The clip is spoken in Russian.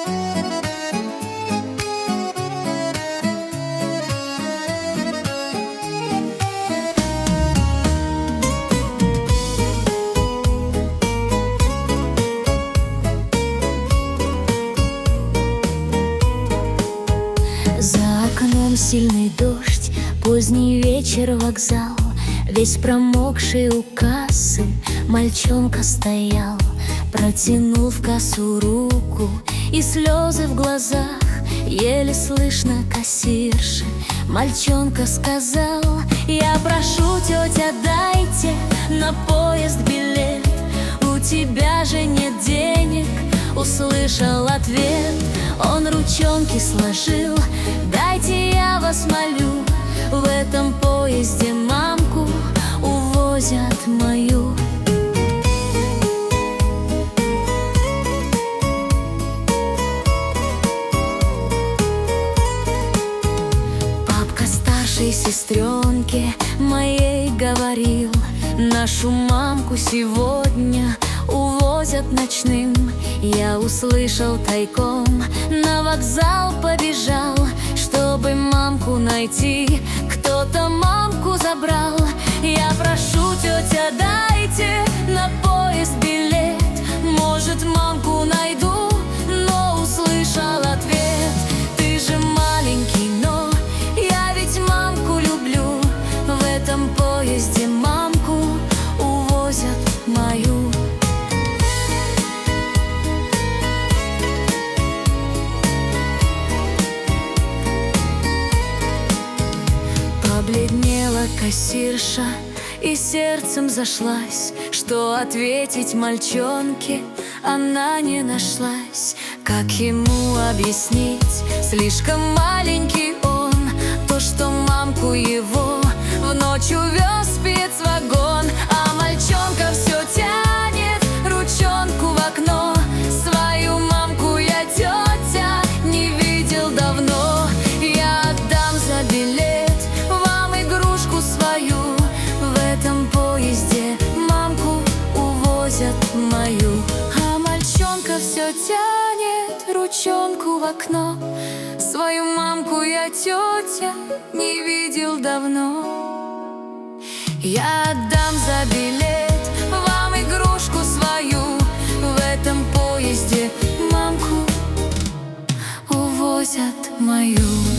Сильный дождь, поздний вечер, вокзал. Весь промокший у кассы мальчонка стоял, протянул в кассу руку, и слезы в глазах еле слышно кассирши. Мальчонка сказал: я прошу, тетя, дайте на поезд билет. У тебя же нет денег, услышал ответ. Он ручонки сложил: дайте, я вас молю, в этом поезде мамку увозят мою. Папка старшей сестренке моей говорил: нашу мамку сегодня увозят ночным. Я услышал тайком, на вокзал побежал, чтобы мамку найти. Кто-то мамку забрал. Я прошу, тетя, дайте на поезд билет. Может, мамку найду, но услышал ответ: ты же маленький, но я ведь мамку люблю. В этом поезде мамку увозят мою. Побледнела кассирша и сердцем зашлась, что ответить мальчонке она не нашлась. Как ему объяснить, слишком маленький он, то, что мамку его в ночь увез спецвагон. А мальчонка все тянет ручонку в окно. Свою мамку я, тетя, не видел давно. Я отдам за билет свою, в этом поезде мамку увозят мою. А мальчонка все тянет ручонку в окно. Свою мамку я, тетя, не видел давно. Я отдам за билет вам игрушку свою, в этом поезде мамку увозят мою.